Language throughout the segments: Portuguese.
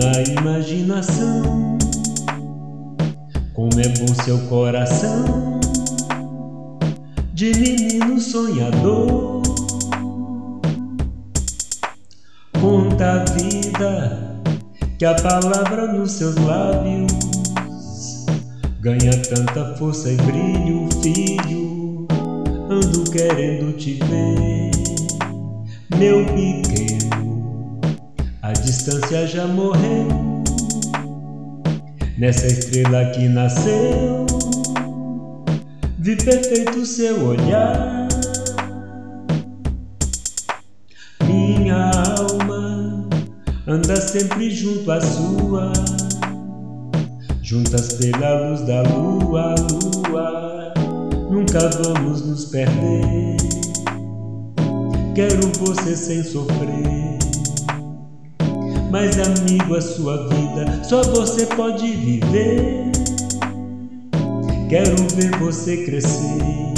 na imaginação. Como é bom seu coração de menino sonhador. Conta a vida que a palavra nos seus lábios ganha tanta força e brilho, filho. Ando querendo te ver, meu pequeno. A distância já morreu nessa estrela que nasceu. Vi perfeito seu olhar. Minha alma anda sempre junto à sua, juntas pela luz da lua, lua. Nunca vamos nos perder. Quero você sem sofrer. Mas amigo, a sua vida só você pode viver. Quero ver você crescer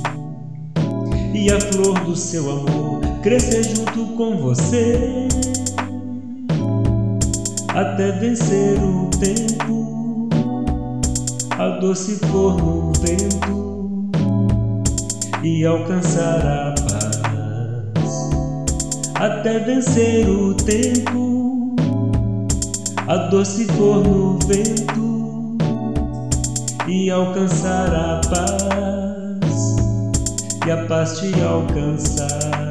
e a flor do seu amor crescer junto com você, até vencer o tempo, a doce flor no vento, e alcançar a paz. Até vencer o tempo, a doce flor no vento, e alcançar a paz, e a paz te alcançar.